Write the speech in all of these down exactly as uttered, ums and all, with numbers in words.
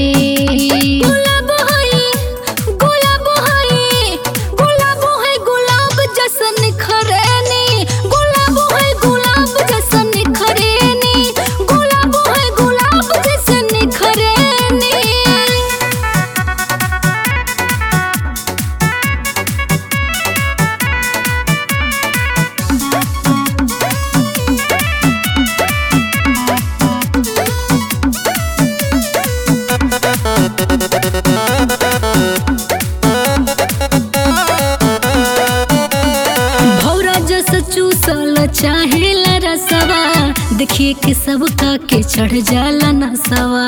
गुलाब है गुलाब है गुलाब है गुलाब जैसन निखरेनी गुलाब है गुलाब जैसन निखरेनी गुलाब है गुलाब जैसन निखरेनी। भौरा जस चूसल चाहेला रसवा देखिए कि सबका के चढ़ जाला नसवा।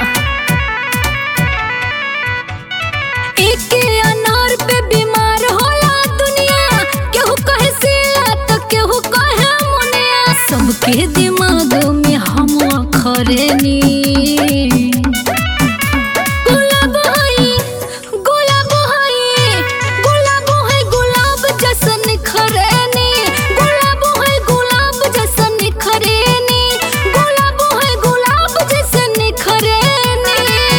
एक अनार पे बीमार होला दुनिया केहू कहे सिला तो केहू कहे मुनिया सबके दिमाग में हम खरेनी। गुलाब है गुलाब है गुलाब है गुलाब जैसन निखरेनी गुलाब है गुलाब जैसन निखरेनी गुलाब है गुलाब जैसन निखरेनी।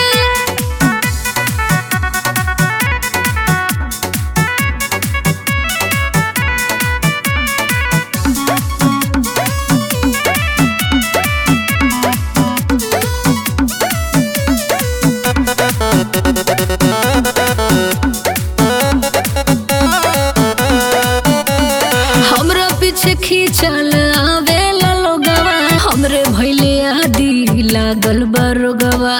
हमरा पीछे खींचल आवेला लोगवा हमरे भइले आदि लागल बरोगवा।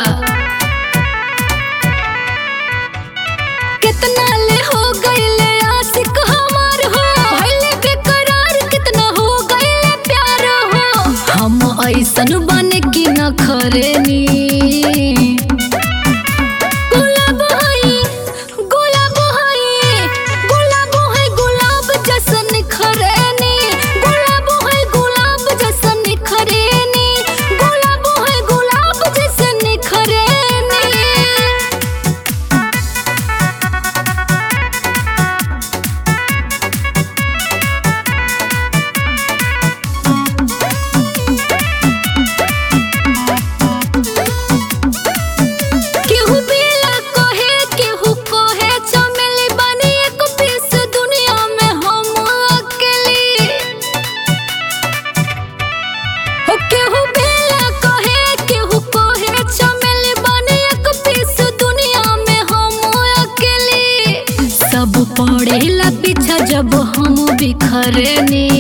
कितना ले हो गइले आशिक हमार हो भइले बेकरार कितना हो गइले प्यार हो हम ऐसन बने कि न खरेनी। गुलाब है गुलाब है गुलाब है गुलाब जैसन निखरेनी गुलाब है गुलाब जैसन निखरेनी गुलाब है गुलाब जैसन निखरेनी। केहू बेला कहे केहू कहे चमेली बनी एक पीस दुनिया में हम अकेली हो। केहू बेला कहे केहू कहे चमेली बनी एक पीस दुनिया में हम अकेली सब पड़ेला पीछा जब हम बिखरेनी।